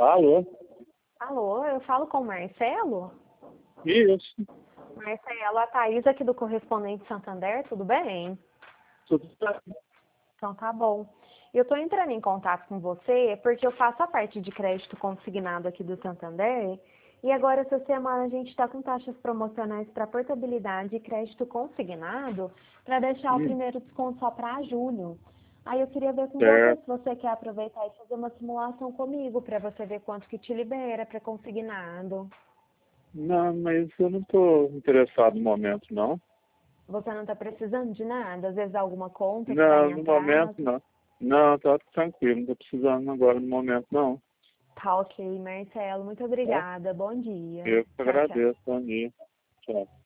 Alô? Alô, eu falo com o Marcelo? Isso, Marcelo, a Thaís aqui do Correspondente Santander, tudo bem? tudo bem. Então tá bom. Eu estou entrando em contato com você porque eu faço a parte de crédito consignado aqui do Santander e agora essa semana a gente está com taxas promocionais para portabilidade e crédito consignado para deixar o Hum, primeiro desconto só para julho. Aí eu queria ver com você certo. se você quer aproveitar e fazer uma simulação comigo para você ver quanto que te libera para consignado. Não, mas eu não estou interessado no momento, não. Você não está precisando de nada? Às vezes alguma conta que está Não, em no momento, atraso? não. Não, tá tranquilo, não estou precisando agora no momento, não. Tá ok, Marcelo. Muito Tá? obrigada. Bom dia. Eu que Tchau, tchau. agradeço, bom dia. Tchau.